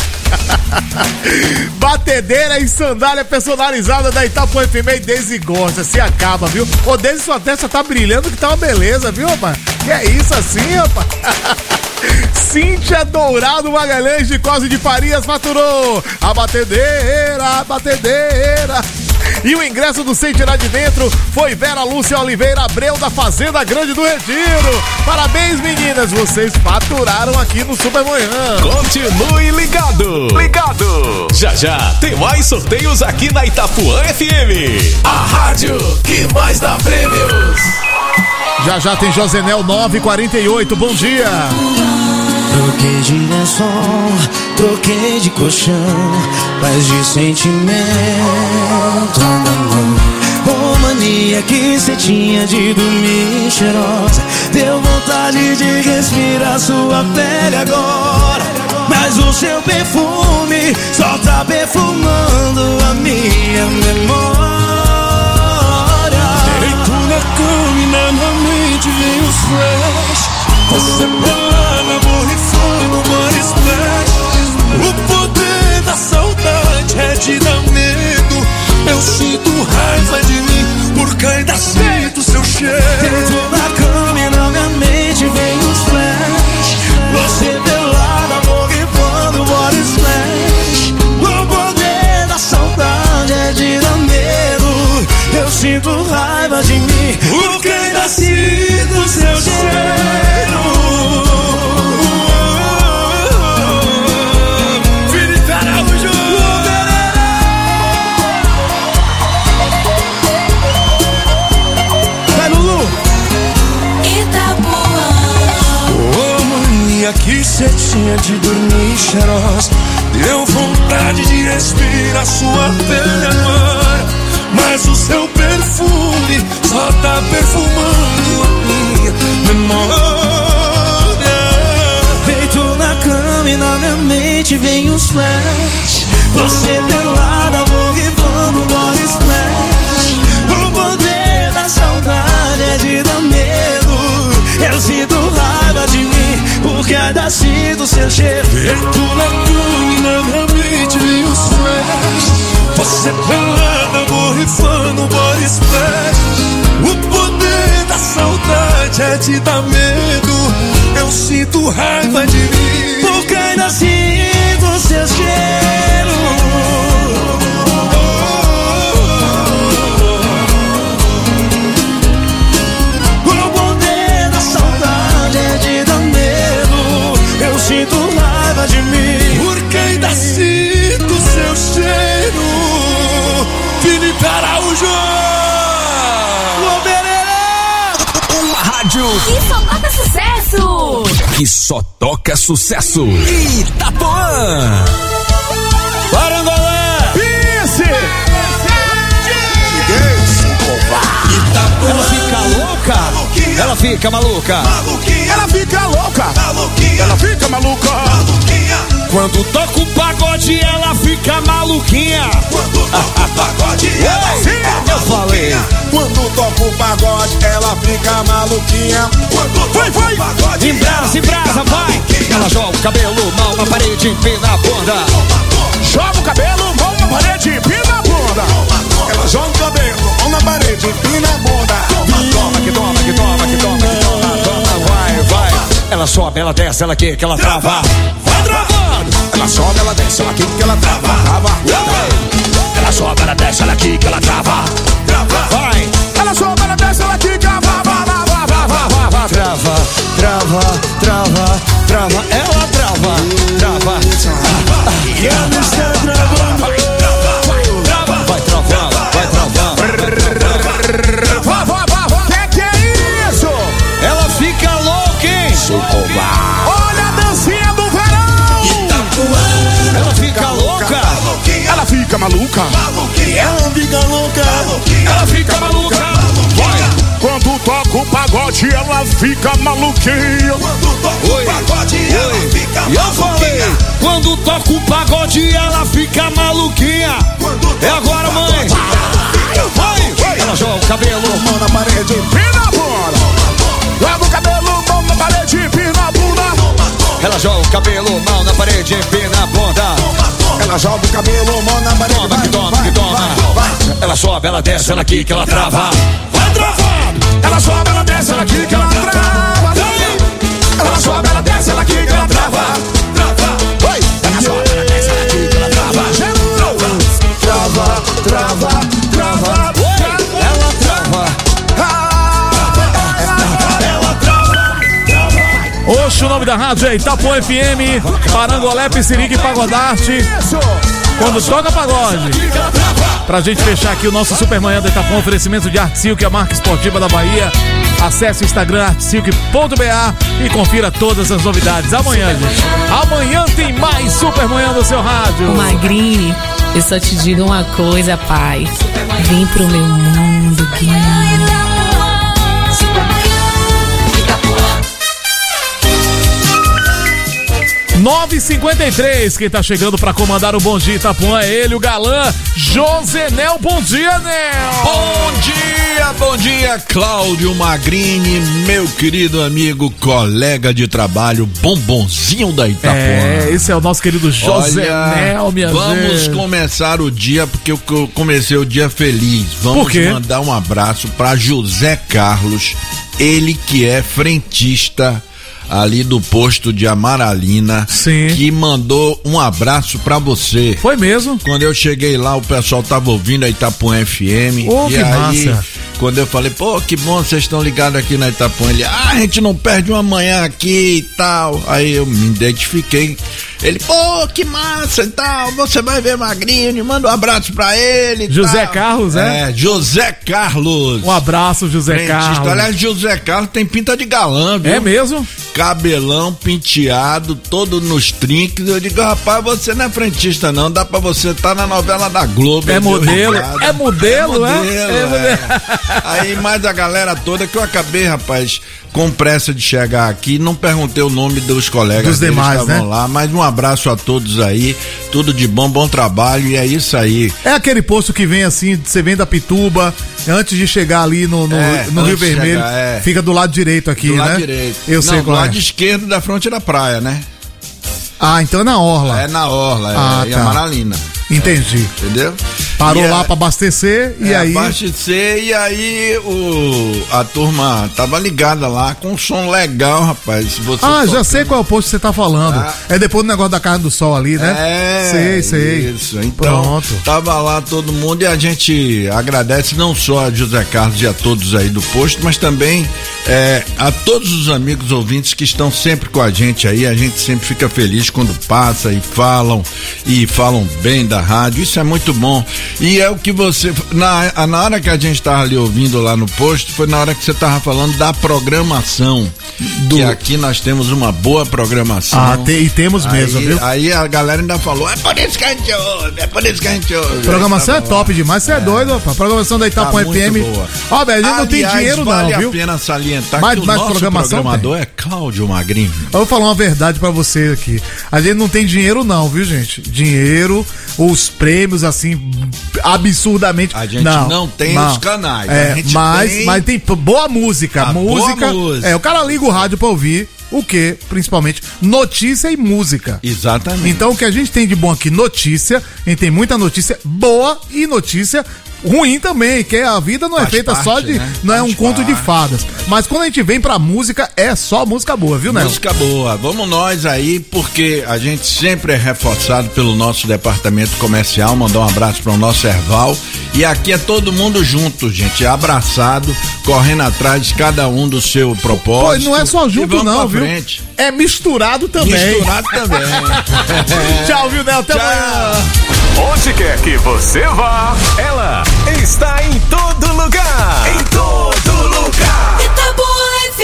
Speaker 1: Batedeira e sandália personalizada da Itapuã F M. Desde gosta, se acaba, viu? Ô, desde sua testa tá brilhando que tá uma beleza, viu, rapaz? Que é isso assim, rapaz? Cíntia Dourado Magalhães de Cosa de Farias faturou a batedeira, a batedeira. E o ingresso do Sem Tirar de Dentro foi Vera Lúcia Oliveira Abreu da Fazenda Grande do Retiro. Parabéns, meninas, vocês faturaram aqui no Super Manhã.
Speaker 2: Continue ligado, ligado. Já já tem mais sorteios aqui na Itapuã F M, a rádio que mais dá prêmios.
Speaker 1: Já já tem Josenel nove e quarenta e oito, bom dia.
Speaker 5: Troquei de lençol, troquei de colchão, mas de sentimento na mão. Oh, mania que cê tinha de dormir cheirosa, deu vontade de respirar sua pele agora. Mas o seu perfume só tá perfumando a minha memória.
Speaker 13: Deito na cama e na minha mente vem os flash. Você plana, borrifando, body splash. O poder da saudade é te dar medo. Eu sinto raiva de mim, porque ainda sinto seu cheiro.
Speaker 5: Dentro da cama e na minha mente vem os flash. Você pelada, borrifando, body splash. O poder da saudade é te dar medo. Eu sinto raiva de mim, porque ainda sinto seu cheiro.
Speaker 13: Que cê tinha de dormir cheirosa, deu vontade de respirar sua pele agora. Mas o seu perfume só tá perfumando a minha memória.
Speaker 5: Deito na cama e na minha mente vem os flash. Você pelada, borrifando, body splash. O poder da saudade é de dar medo. Eu sinto raiva de mim, porque ainda sinto seu cheiro.
Speaker 13: Deito na cama e na minha mente vem os flash. Você pelada, borrifando, body splash. O poder da saudade é te dar medo. Eu sinto raiva de mim,
Speaker 5: porque ainda sinto seu cheiro.
Speaker 13: Sinto raiva de mim, porque ainda sinto seu cheiro. Felipe Araújo,
Speaker 2: uma rádio
Speaker 7: que só toca sucesso,
Speaker 2: que só toca sucesso. Itapuã,
Speaker 1: Parangolé, Pisse,
Speaker 14: ela fica louca, ela fica maluca,
Speaker 1: ela fica louca, ela fica maluca.
Speaker 14: Quando toca o pagode, ela fica maluquinha.
Speaker 9: Quando toca o pagode, ela fica maluquinha.
Speaker 14: Eu falei.
Speaker 9: Quando toca o pagode, ela fica maluquinha. Quando
Speaker 14: vai, vai.
Speaker 9: toca o pagode,
Speaker 14: em brasa, em brasa, vai. Ela joga o cabelo, mão na parede, empina a bunda.
Speaker 1: Joga o cabelo, mão na parede, empina a bunda.
Speaker 9: Ela joga o cabelo, mão na parede, empina a bunda.
Speaker 14: Toma, que toma, que toma, que toma, que toma, toma, vai, vai. Ela sobe, ela desce, ela quer que ela trava.
Speaker 9: Vai travando. Ela sobe, ela desce, ela quer que ela trava. Trava.
Speaker 14: Ela sobe, ela desce, ela quer que ela trava.
Speaker 9: Trava.
Speaker 14: Vai.
Speaker 1: Ela sobe, ela desce, ela quer que ela trava.
Speaker 14: Trava, trava, trava, trava. Ela trava, trava.
Speaker 13: e ela está travando.
Speaker 14: Vai travando, vai travando.
Speaker 1: Que que é isso?
Speaker 14: Ela fica louca, hein?
Speaker 1: Olha a dancinha do verão.
Speaker 14: Ela fica louca.
Speaker 15: pagode, ela fica maluquinha.
Speaker 14: Quando toca o pagode, ela fica
Speaker 15: E eu falei,
Speaker 14: maluquinha.
Speaker 15: quando toca o pagode, ela fica maluquinha. É agora, mãe. Vai, ela joga o cabelo, mão na parede, pina a bunda. Joga o cabelo, mão na parede, pina a bunda. Ela joga o cabelo, mão na parede, pina a bunda. Ela joga o cabelo, mão na parede. Toma, que toma, que toma. Ela sobe, ela desce, ela quica, ela trava. Vai travar. Ela sobe, ela desce, ela quica, ela trava. Ela sobe, ela desce, ela quica, ela trava. Vai. Ela sobe, ela desce, ela quica, ela trava. Trava, trava, trava. Ela trava. Ela trava.
Speaker 1: Oxe, o nome da rádio é Itapuã F M, Parangolé, Piscirica e Pagodarte. Quando toca pagode. Pra gente fechar aqui o nosso Supermanhã do Itapuã, oferecimento de Arte Silk, a marca esportiva da Bahia. Acesse o Instagram arte silk ponto b a e confira todas as novidades. Amanhã, gente. Amanhã tem mais Supermanhã no seu rádio.
Speaker 16: Magrini, eu só te digo uma coisa, pai. Vem pro meu mundo, Guinho.
Speaker 1: nove e cinquenta e três, quem tá chegando pra comandar o Bom Dia Itapuã é ele, o galã Josenel. Bom dia, Nel!
Speaker 11: Bom dia, bom dia, Cláudio Magrini, meu querido amigo, colega de trabalho, bombonzinho da Itapuã.
Speaker 1: É, esse é o nosso querido Josenel, minha
Speaker 11: vamos
Speaker 1: gente.
Speaker 11: começar o dia, porque eu comecei o dia feliz. Vamos
Speaker 1: Por quê?
Speaker 11: mandar um abraço pra José Carlos, ele que é frentista ali do posto de Amaralina.
Speaker 1: Sim.
Speaker 11: Que mandou um abraço pra você.
Speaker 1: Foi mesmo?
Speaker 11: Quando eu cheguei lá, o pessoal tava ouvindo a Itapuã F M.
Speaker 1: Oh,
Speaker 11: e
Speaker 1: que
Speaker 11: aí,
Speaker 1: massa.
Speaker 11: quando eu falei, pô, que bom, vocês estão ligados aqui na Itapuã. Ele, ah, a gente não perde uma manhã aqui e tal. Aí eu me identifiquei. Ele, pô, que massa e tal, você vai ver Magrini, manda um abraço pra ele e
Speaker 1: José
Speaker 11: tal.
Speaker 1: Carlos, é?
Speaker 11: É, José Carlos.
Speaker 1: Um abraço, José
Speaker 11: Frentista.
Speaker 1: Carlos.
Speaker 11: Aliás, José Carlos tem pinta de galã, viu?
Speaker 1: É mesmo?
Speaker 11: Cabelão penteado, todo nos trinques. Eu digo, rapaz, você não é frentista não, dá pra você estar na novela da Globo.
Speaker 1: É
Speaker 11: eu dei
Speaker 1: modelo?
Speaker 11: risada.
Speaker 1: É modelo, é?
Speaker 11: modelo,
Speaker 1: É modelo.
Speaker 11: é. Aí mais a galera toda que eu acabei, rapaz, com pressa de chegar aqui, não perguntei o nome dos colegas
Speaker 1: Dos
Speaker 11: deles
Speaker 1: demais,
Speaker 11: que estavam
Speaker 1: né?
Speaker 11: lá, mas um abraço a todos aí, tudo de bom, bom trabalho, e é isso aí.
Speaker 1: É aquele posto que vem assim, você vem da Pituba, antes de chegar ali no, no,
Speaker 11: É,
Speaker 1: no Rio
Speaker 11: antes de
Speaker 1: Vermelho,
Speaker 11: chegar, é.
Speaker 1: fica do lado direito aqui,
Speaker 11: Do
Speaker 1: né?
Speaker 11: lado direito.
Speaker 1: Eu
Speaker 11: não,
Speaker 1: sei
Speaker 11: do
Speaker 1: qual
Speaker 11: lado
Speaker 1: é.
Speaker 11: esquerdo da fronte da praia, né?
Speaker 1: Ah, então é na Orla.
Speaker 11: É na Orla,
Speaker 1: Ah,
Speaker 11: é em
Speaker 1: tá.
Speaker 11: Amaralina.
Speaker 1: Entendi.
Speaker 11: Entendeu?
Speaker 1: Parou
Speaker 11: E
Speaker 1: lá
Speaker 11: a-
Speaker 1: pra abastecer e
Speaker 11: é,
Speaker 1: aí...
Speaker 11: abastecer, e aí o, a turma tava ligada lá com um som legal, rapaz. Se você
Speaker 1: Ah, já
Speaker 11: tocando.
Speaker 1: sei qual é o posto que você tá falando.
Speaker 11: Ah.
Speaker 1: É depois do negócio da carne do sol ali, né?
Speaker 11: É,
Speaker 1: Sei, sei.
Speaker 11: isso. Então,
Speaker 1: Pronto.
Speaker 11: tava lá todo mundo, e a gente agradece não só a José Carlos e a todos aí do posto, mas também é, a todos os amigos ouvintes que estão sempre com a gente aí. A gente sempre fica feliz quando passa e falam, e falam bem da rádio. Isso é muito bom. E é o que você, na, na hora que a gente tava ali ouvindo lá no posto, foi na hora que você tava falando da programação.
Speaker 1: Do-
Speaker 11: Que aqui nós temos uma boa programação.
Speaker 1: Ah, te- e temos mesmo,
Speaker 11: Aí-
Speaker 1: viu?
Speaker 11: Aí a galera ainda falou, é por isso que a gente ouve, é por isso que a gente ouve.
Speaker 1: Programação é
Speaker 11: Aí tava
Speaker 1: top demais, você é, doido, rapaz. Programação da Itapuã
Speaker 11: Tá
Speaker 1: F M.
Speaker 11: muito boa.
Speaker 1: Ó, velho, a gente não tem
Speaker 11: Aliás,
Speaker 1: dinheiro
Speaker 11: vale
Speaker 1: não, viu?
Speaker 11: a pena salientar
Speaker 1: Mais-
Speaker 11: que o
Speaker 1: mais
Speaker 11: nosso
Speaker 1: programação
Speaker 11: programador é Cláudio Magrini.
Speaker 1: Eu vou falar uma verdade pra você aqui. A gente não tem dinheiro não, viu, gente? Dinheiro, os prêmios, assim, absurdamente...
Speaker 11: A gente não tem os canais,
Speaker 1: É,
Speaker 11: a gente
Speaker 1: mas,
Speaker 11: tem-
Speaker 1: mas tem p- boa música.
Speaker 11: A boa
Speaker 1: música,
Speaker 11: música.
Speaker 1: É, o cara liga o rádio pra ouvir o quê? Principalmente notícia e música.
Speaker 11: Exatamente.
Speaker 1: Então o que a gente tem de bom aqui, notícia, a gente tem muita notícia boa e notícia ruim também, que a vida não é
Speaker 11: Faz
Speaker 1: feita
Speaker 11: parte,
Speaker 1: só de,
Speaker 11: né?
Speaker 1: não é
Speaker 11: Faz
Speaker 1: um conto de
Speaker 11: parte.
Speaker 1: fadas. Mas quando a gente vem pra música, é só música boa, viu, Nel?
Speaker 11: Música boa, vamos nós aí, porque a gente sempre é reforçado pelo nosso departamento comercial. Mandar um abraço para o nosso Erval. E aqui é todo mundo junto, gente, abraçado, correndo atrás de cada um do seu
Speaker 1: Pô,
Speaker 11: propósito.
Speaker 1: não é só
Speaker 11: E
Speaker 1: junto
Speaker 11: vamos
Speaker 1: não,
Speaker 11: pra
Speaker 1: viu?
Speaker 11: frente.
Speaker 1: É misturado também.
Speaker 11: Misturado também.
Speaker 1: Tchau, viu, Nel? Até amanhã.
Speaker 2: Onde quer que você vá, ela está em todo lugar. Em todo lugar.
Speaker 7: Itapuã F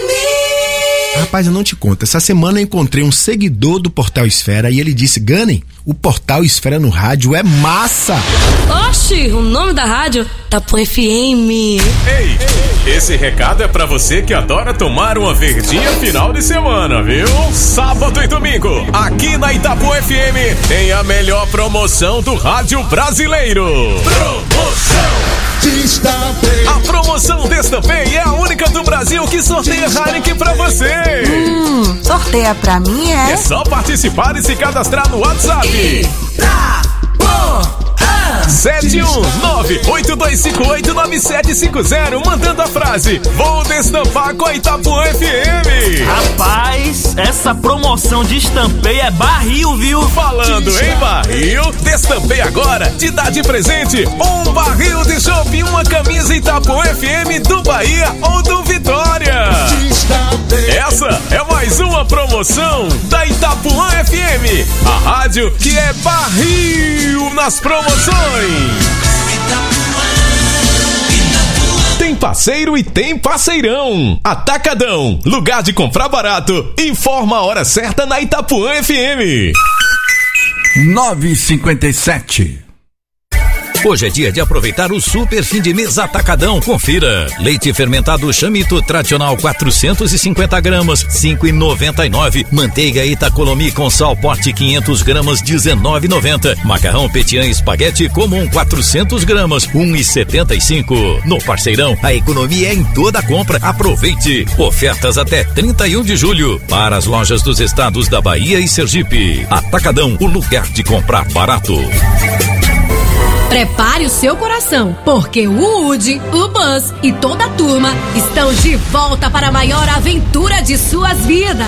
Speaker 7: M.
Speaker 17: Rapaz, eu não te conto. Essa semana eu encontrei um seguidor do Portal Esfera e ele disse: Gunny, o Portal Esfera no rádio é massa.
Speaker 18: Oxi, o nome da rádio? Itapuã F M.
Speaker 2: Ei, ei, Esse recado é pra você que adora tomar uma verdinha final de semana, viu? Sábado e domingo, aqui na Itapuã F M, tem a melhor promoção do rádio brasileiro. Promoção Destampei. A promoção Destampei é a única do Brasil que sorteia Heineken pra você.
Speaker 18: Hum, sorteia pra mim, é?
Speaker 2: É só participar e se cadastrar no WhatsApp. Itapuã. sete um nove oito dois cinco oito nove sete cinco zero, mandando a frase: vou destampar com a Itapuã F M.
Speaker 19: Rapaz, essa promoção de Destampei é barril, viu?
Speaker 2: Falando em barril, Destampei agora te dá de presente um barril de chopp e uma camisa Itapuã F M do Bahia ou do Vitória. Essa é mais uma promoção da Itapuã F M, a rádio que é barril nas promoções. Tem parceiro e tem parceirão. Atacadão, lugar de comprar barato. Informa a hora certa na Itapuã F M.
Speaker 11: nove e cinquenta e sete.
Speaker 20: Hoje é dia de aproveitar o super fim de mês Atacadão. Confira. Leite fermentado Chamito tradicional quatrocentos e cinquenta gramas, cinco e noventa e nove. Manteiga Itacolomi com sal pote quinhentos gramas, dezenove e noventa. Macarrão Petian espaguete comum quatrocentos gramas, um e setenta e cinco. No Parceirão, a economia é em toda a compra. Aproveite. Ofertas até trinta e um de julho para as lojas dos estados da Bahia e Sergipe. Atacadão, o lugar de comprar barato.
Speaker 21: Prepare o seu coração, porque o Woody, o Buzz e toda a turma estão de volta para a maior aventura de suas vidas.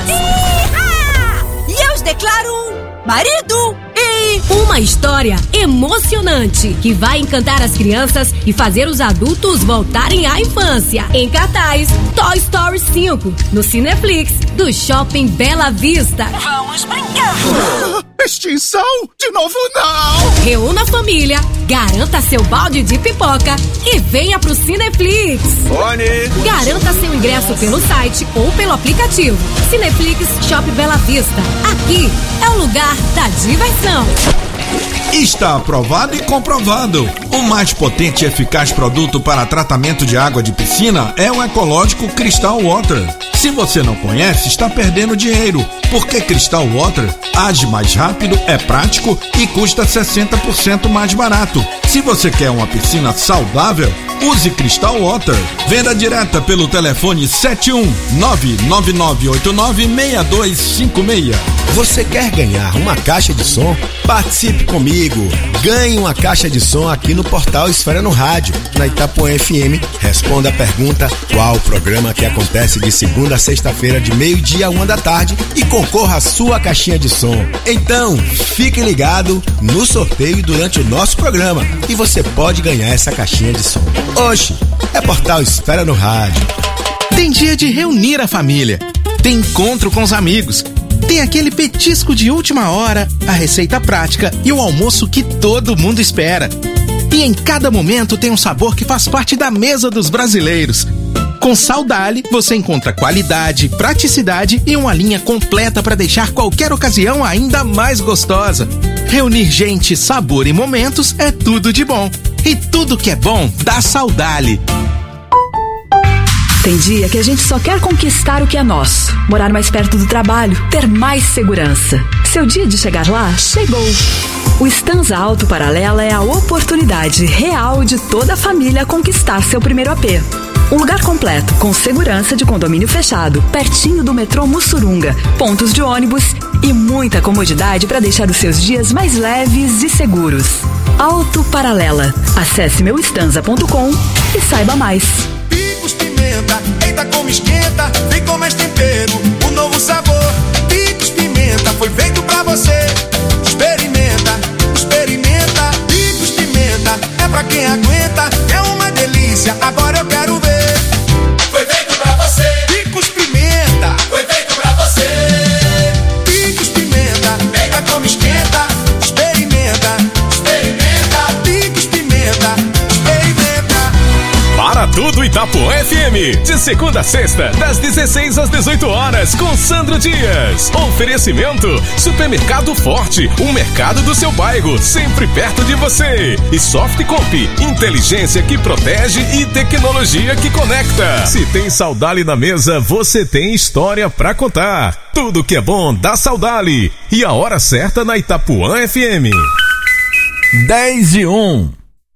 Speaker 22: E eu os declaro um marido e
Speaker 21: uma história emocionante que vai encantar as crianças e fazer os adultos voltarem à infância. Em cartaz, Toy Story cinco, no Cineflix, do Shopping Bela Vista.
Speaker 22: Vamos brincar!
Speaker 17: Extinção? De novo não!
Speaker 21: Reúna a família, garanta seu balde de pipoca e venha pro Cineflix.
Speaker 11: Boni.
Speaker 21: Garanta seu ingresso pelo site ou pelo aplicativo. Cineflix Shop Bela Vista. Aqui é o lugar da diversão.
Speaker 11: Está aprovado e comprovado. O mais potente e eficaz produto para tratamento de água de piscina é o ecológico Crystal Water. Se você não conhece, está perdendo dinheiro, porque Crystal Water age mais rápido, é prático e custa sessenta por cento mais barato. Se você quer uma piscina saudável, use Crystal Water. Venda direta pelo telefone sete um nove nove nove oito nove seis dois cinco seis.
Speaker 17: Você quer ganhar uma caixa de som? Participe comigo. Ganhe uma caixa de som aqui no portal Esfera no Rádio, na Itapuã F M. Responda a pergunta: qual o programa que acontece de segunda a sexta-feira de meio-dia a uma da tarde, e concorra à sua caixinha de som. Então, fique ligado no sorteio durante o nosso programa e você pode ganhar essa caixinha de som. Hoje é portal Esfera no Rádio.
Speaker 23: Tem dia de reunir a família, tem encontro com os amigos, tem aquele petisco de última hora, a receita prática e o almoço que todo mundo espera. E em cada momento tem um sabor que faz parte da mesa dos brasileiros. Com Saudale, você encontra qualidade, praticidade e uma linha completa para deixar qualquer ocasião ainda mais gostosa. Reunir gente, sabor e momentos é tudo de bom. E tudo que é bom dá Saudale.
Speaker 24: Tem dia que a gente só quer conquistar o que é nosso. Morar mais perto do trabalho, ter mais segurança. Seu dia de chegar lá chegou. O Stanza Auto Paralela é a oportunidade real de toda a família conquistar seu primeiro A P. Um lugar completo, com segurança de condomínio fechado, pertinho do metrô Mussurunga, pontos de ônibus e muita comodidade para deixar os seus dias mais leves e seguros. Auto Paralela. Acesse meu stanza ponto com e saiba mais.
Speaker 5: Picos Pimenta, eita como esquenta, vem com mais tempero, um novo sabor. Picos Pimenta foi feito pra você. Experimenta, experimenta. Picos Pimenta é pra quem aguenta, é uma delícia, agora eu quero ver. Foi feito pra você. Picos Pimenta foi feito pra você. Picos Pimenta, eita como esquenta, experimenta, experimenta. Picos Pimenta, experimenta.
Speaker 2: Para Tudo Itapuã F M, de segunda a sexta, das dezesseis às dezoito horas, com Sandro Dias. Oferecimento: Supermercado Forte, o mercado do seu bairro, sempre perto de você. E Softcomp, inteligência que protege e tecnologia que conecta. Se tem Saudali na mesa, você tem história pra contar. Tudo que é bom dá Saudali. E a hora certa na Itapuã F M.
Speaker 11: dez e um.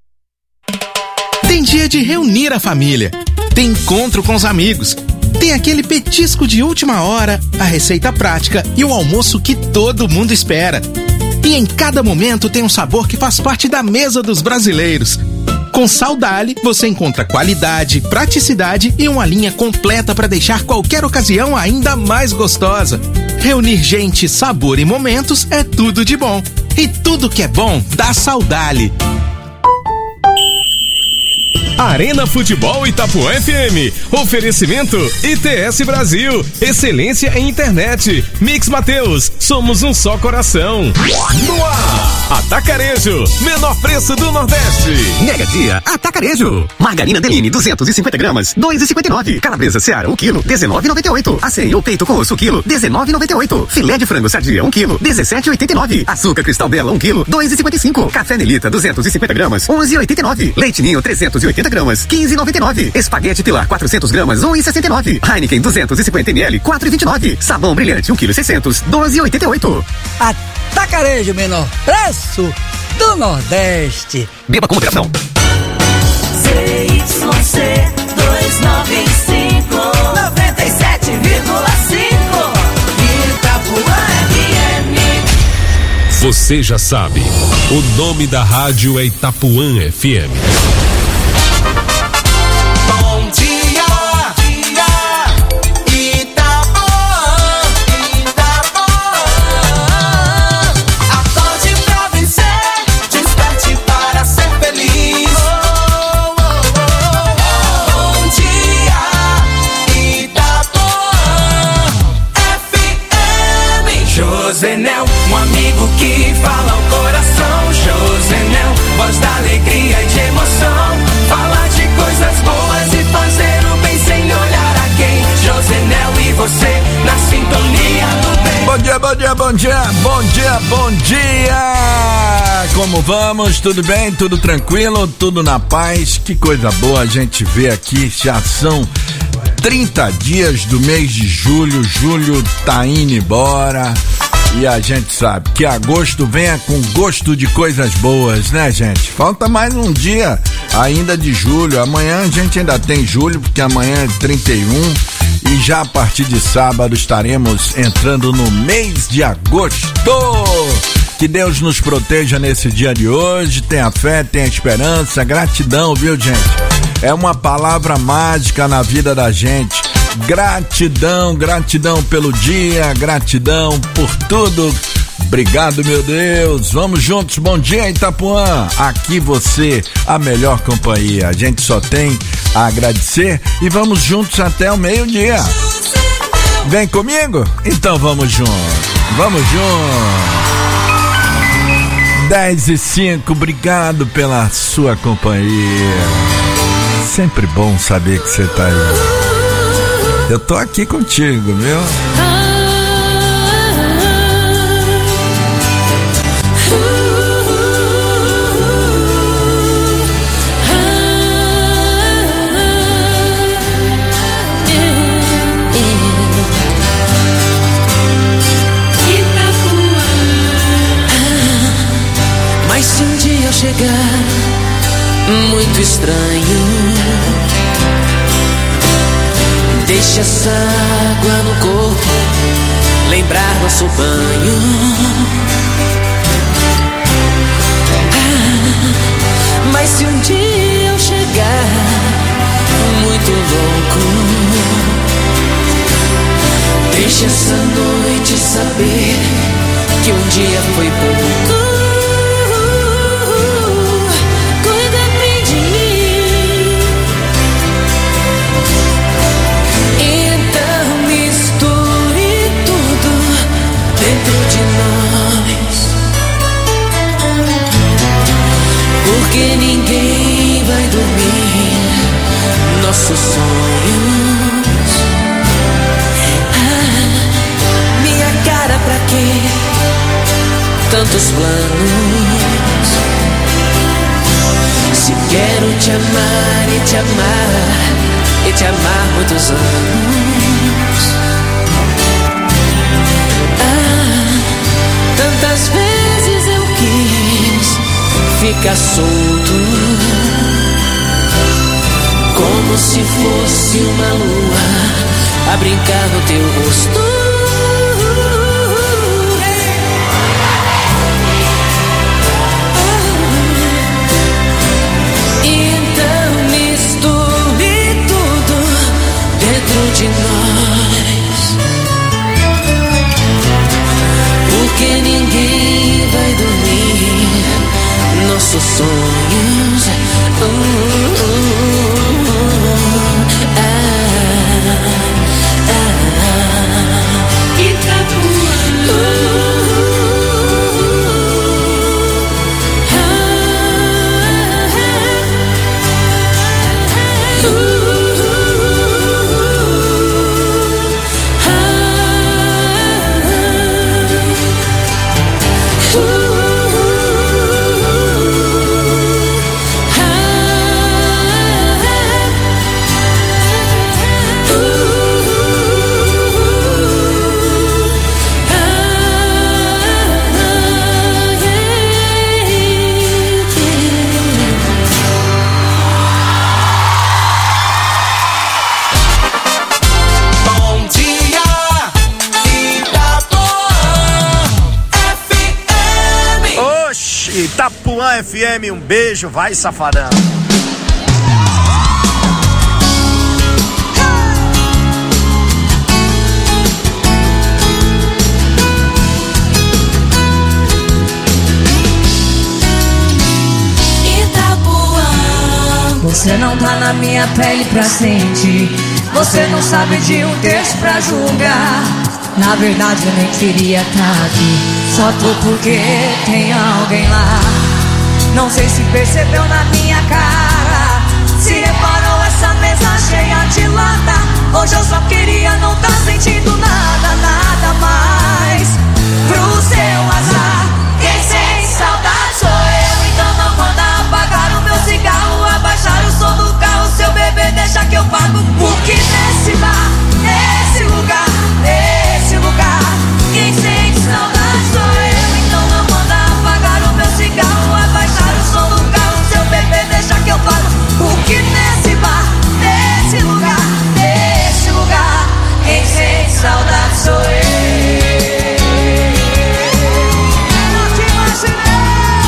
Speaker 23: Tem dia de reunir a família, tem encontro com os amigos, tem aquele petisco de última hora, a receita prática e o almoço que todo mundo espera. E em cada momento tem um sabor que faz parte da mesa dos brasileiros. Com Saudali, você encontra qualidade, praticidade e uma linha completa para deixar qualquer ocasião ainda mais gostosa. Reunir gente, sabor e momentos é tudo de bom. E tudo que é bom dá Saudali.
Speaker 2: Arena Futebol Itapuã F M. Oferecimento I T S Brasil. Excelência em internet. Mix Mateus. Somos um só coração. No ar. Atacarejo. Menor preço do Nordeste.
Speaker 4: Mega Dia Atacarejo. Margarina Deline duzentos e cinquenta gramas, dois e cinquenta e nove. Calabresa Seara um quilo, dezenove e noventa e oito. Aceio ou peito com osso quilo, dezenove e noventa e oito. Filé de frango sadia um quilo, dezessete e oitenta e nove. Açúcar Cristal Bela um quilo, dois e cinquenta e cinco. Café Nelita duzentos e cinquenta gramas, onze e oitenta e nove. Leite Ninho trezentos e oitenta gramas, quinze e noventa e nove. Espaguete Pilar quatrocentos gramas, um e sessenta e nove. Heineken duzentos e cinquenta mililitros, quatro e vinte e nove. Sabão Brilhante um quilo e seiscentos, doze e oitenta e oito.
Speaker 10: Atacarejo, menor preço do Nordeste.
Speaker 4: Beba com moderação.
Speaker 7: C Y C duzentos e noventa e cinco, noventa e sete vírgula cinco. Itapuã F M.
Speaker 2: Você já sabe, o nome da rádio é Itapuã F M.
Speaker 7: Bom dia, dia, Itapuã, Itapuã. Acorde pra vencer, desperte para ser feliz. Oh, oh, oh, oh. Bom dia, Itapuã, F M. Josenel, um amigo que fala ao coração. Josenel, voz da alegria e de emoção. Falar de coisas boas e fazer o bem sem olhar a quem. Josenel e você na sintonia do bem.
Speaker 11: Bom dia, bom dia, bom dia, bom dia, bom dia! Como vamos? Tudo bem? Tudo tranquilo? Tudo na paz? Que coisa boa a gente vê aqui. Já são trinta dias do mês de julho. Julho tá indo embora. E a gente sabe que agosto venha com gosto de coisas boas, né, gente? Falta mais um dia ainda de julho. Amanhã a gente ainda tem julho, porque amanhã é trinta e um. E já a partir de sábado estaremos entrando no mês de agosto. Que Deus nos proteja nesse dia de hoje. Tenha fé, tenha esperança, gratidão, viu, gente? É uma palavra mágica na vida da gente. Gratidão, gratidão pelo dia, gratidão por tudo. Obrigado, meu Deus. Vamos juntos. Bom dia, Itapuã. Aqui você, a melhor companhia. A gente só tem a agradecer e vamos juntos até o meio-dia. Vem comigo? Então vamos juntos. Vamos juntos. dez e cinco, obrigado pela sua companhia. Sempre bom saber que você tá aí. Eu tô aqui contigo, viu?
Speaker 7: Mas se um dia eu chegar muito estranho, deixa essa água no corpo lembrar nosso banho. Ah, mas se um dia eu chegar muito louco, deixa essa noite saber que um dia foi pouco. Porque ninguém vai dormir nossos sonhos. Ah, minha cara, pra quê tantos planos? Se quero te amar e te amar e te amar muitos anos. Ah, tantas vezes eu quis ficar solto, como se fosse uma lua a brincar no teu rosto. De nós, porque ninguém vai dormir nossos sonhos. Uh, uh, uh, ah, ah, Itapuã. Uh, uh, uh,
Speaker 3: Itapuã F M, um beijo, vai safadão.
Speaker 7: Itapuã,
Speaker 10: você não tá na minha pele pra sentir, você não sabe de um texto pra julgar. Na verdade eu nem queria tá aqui, só tô porque tem alguém lá. Não sei se percebeu na minha cara, se reparou essa mesa cheia de lata. Hoje eu só queria não tá sentindo nada, nada mais. Pro seu azar, quem sente saudade sou eu. Então não manda apagar o meu cigarro, abaixar o som do carro. Seu bebê deixa que eu pago, porque nesse bar, nesse lugar, nesse lugar, quem sente saudade sou eu. Então não manda apagar o meu cigarro, abaixar o som do carro. Seu bebê deixa que eu pago, porque nesse bar, nesse lugar, nesse lugar, quem sente saudade sou eu. Eu te imaginei.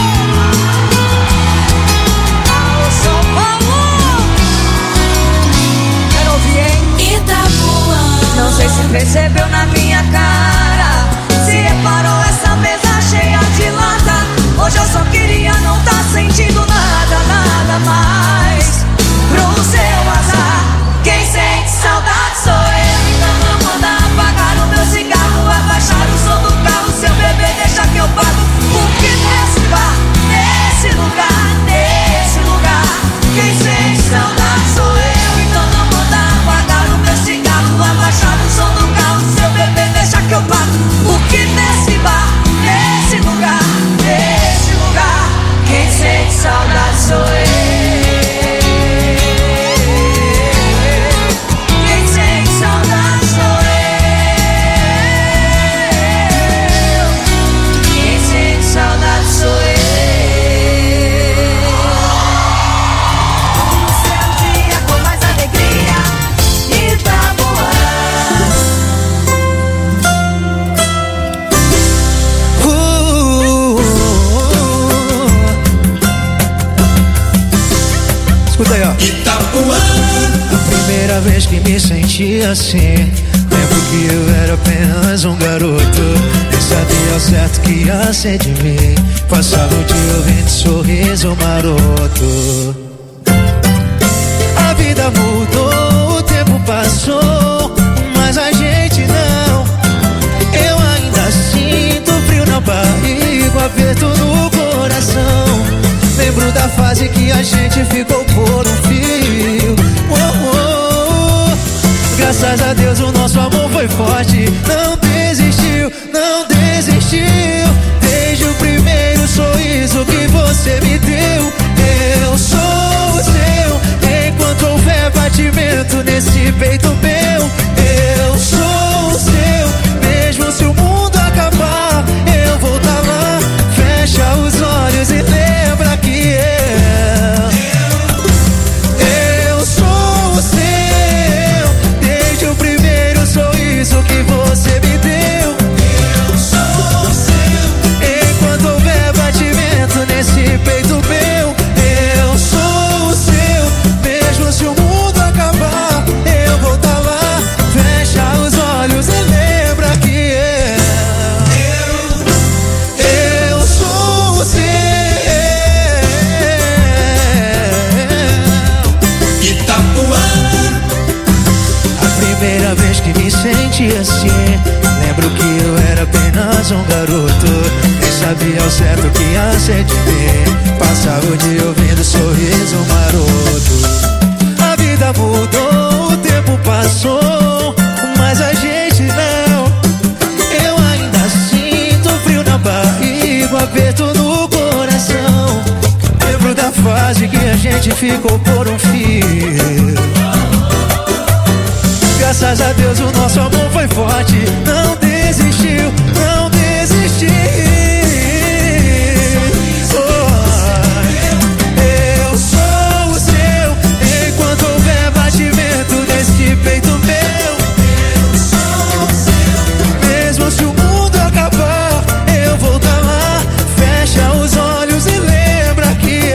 Speaker 10: Alô, São Paulo, quero ouvir, hein? Itapuã, não sei se percebeu na minha cara, se reparou essa mesa cheia de lata. Hoje eu só queria não tá sentindo nada, nada mais. Pro seu azar, quem sente saudade sou eu. Então não manda apagar o meu cigarro, abaixar o som do carro. Seu bebê deixa que eu pago, porque nesse bar, nesse lugar, nesse lugar, quem sente saudade sou eu. Então não manda apagar o meu cigarro, abaixar o som do carro. Seu bebê deixa que eu pago, porque nesse bar, nesse lugar, nesse lugar, quem sente saudade sou eu. Quem sente saudade sou eu. Quem sente saudade sou eu. O seu dia com mais alegria, Itapuã.
Speaker 9: Escuta aí, ó. Itapuã. A primeira vez que me senti assim, lembro que eu era apenas um garoto. Nem sabia ao certo que ia ser de mim. Passava o dia ouvindo sorriso maroto. A vida mudou, o tempo passou, mas a gente não. Eu ainda sinto frio na barriga, aperto no coração. Lembro da fase que a gente ficou por um fio. Oh, oh.
Speaker 5: foi forte, não desistiu, não desistiu. Desde o primeiro sorriso que você me deu, eu sou o seu. Enquanto houver batimento nesse peito meu, eu sou o seu. Mesmo se o mundo acabar, eu vou estar lá. Fecha os olhos e lembra que eu Eu sou o seu. Desde o primeiro sorriso que você me deu, eu sou o seu. Enquanto houver batimento nesse peito meu, eu sou o seu. Mesmo se o mundo acabar, eu vou estar lá. Fecha os olhos e lembra que eu Eu sou o seu. Itapuã. A primeira vez que me senti assim, lembro que eu era apenas um garoto, nem sabia ao certo o que ia ser de mim. Passava o dia ouvindo sorriso maroto. A vida mudou, o tempo passou, mas a gente não. Eu ainda sinto frio na barriga, um aperto no coração. Lembro da fase que a gente ficou por um fio. Graças a Deus o nosso amor foi forte, não desistiu, não desistiu. Oh, eu sou o seu. Enquanto houver batimento nesse peito meu, eu sou o seu. Mesmo se o mundo acabar, eu vou estar lá. Fecha os olhos e lembra que eu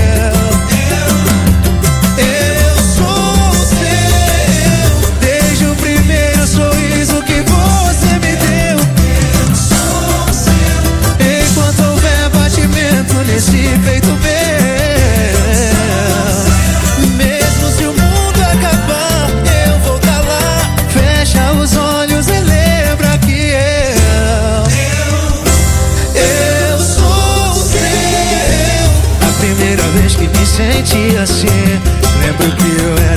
Speaker 5: Eu sou o seu. Desde o primeiro sorriso que você me deu, eu sou o seu. Enquanto houver batimento nesse peito meu, mesmo se o mundo acabar, eu vou estar lá. Fecha os olhos e lembra que eu Eu sou o seu. A primeira vez que me senti assim,